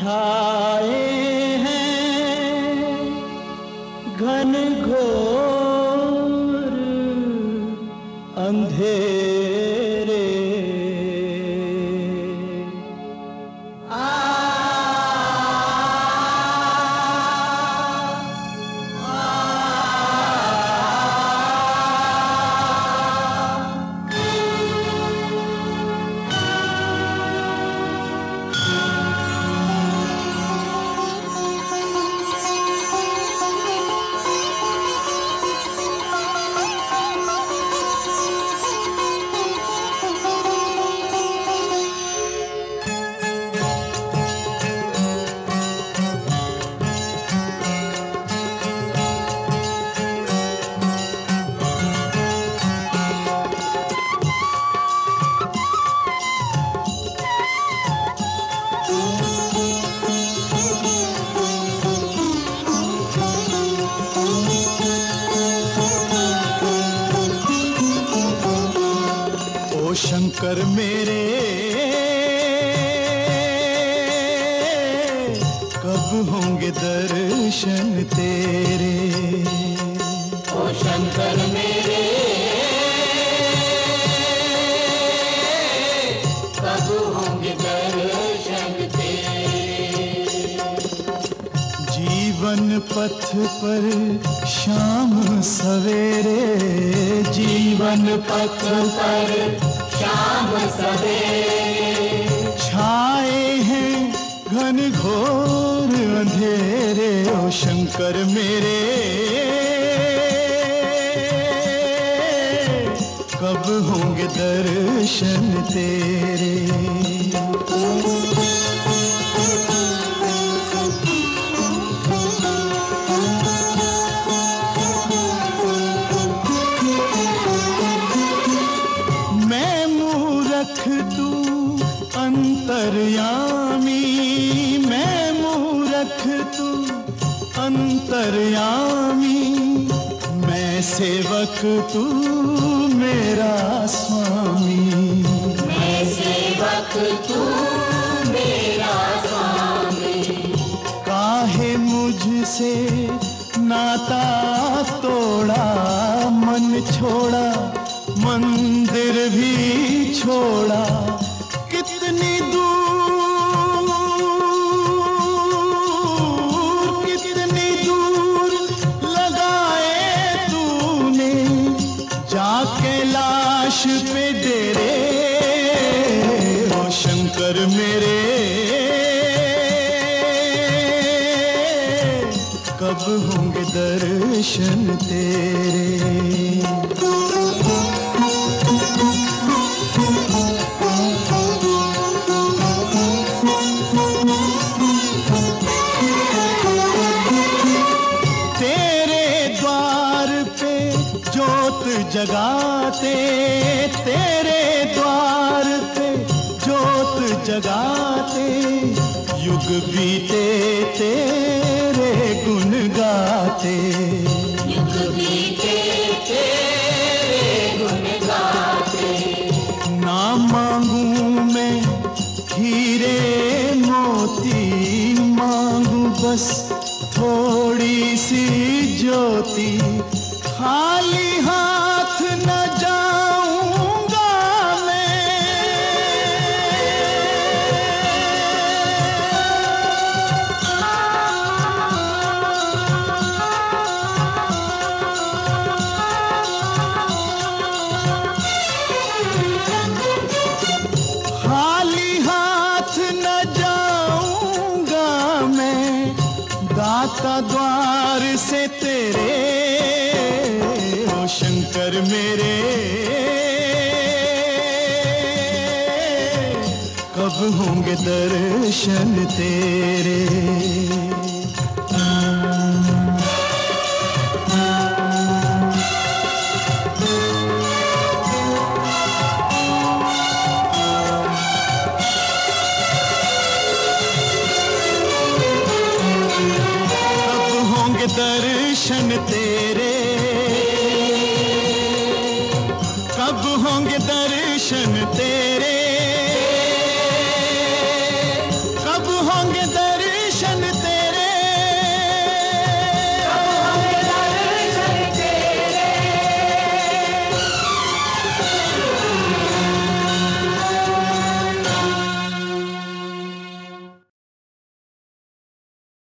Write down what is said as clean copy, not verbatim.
छाए हैं घन घोर अंधेरे। शंकर मेरे कब होंगे दर्शन तेरे। ओ शंकर मेरे कब होंगे दर्शन तेरे। जीवन पथ पर शाम सवेरे, जीवन पथ पर शाम सवेरे छाए हैं घन घोर अंधेरे। ओ शंकर मेरे कब होंगे दर्शन तेरे। तू अंतर्यामी, मैं मूरख तू अंतर्यामी, मैं सेवक तू मेरा स्वामी। मैं सेवक तू मेरा स्वामी। काहे मुझसे नाता तोड़ा, मन छोड़ा मंदिर भी छोड़ा। कितनी दूर लगाए तूने जाके लाश पे डेरे। ओ शंकर मेरे कब होंगे दर्शन तेरे। जगाते तेरे द्वार पे जोत जगाते, युग बीते तेरे गुण गाते। युग बीते तेरे गुण गाते। ना मांगू मैं हीरे मोती, मांगू बस थोड़ी सी ज्योति। खाली हाथ न जाऊंगा मैं, खाली हाथ न जाऊंगा मैं दाता द्वार से तेरे। शंकर मेरे कब होंगे दर्शन तेरे। कब होंगे दर्शन तेरे, कब होंगे दर्शन तेरे।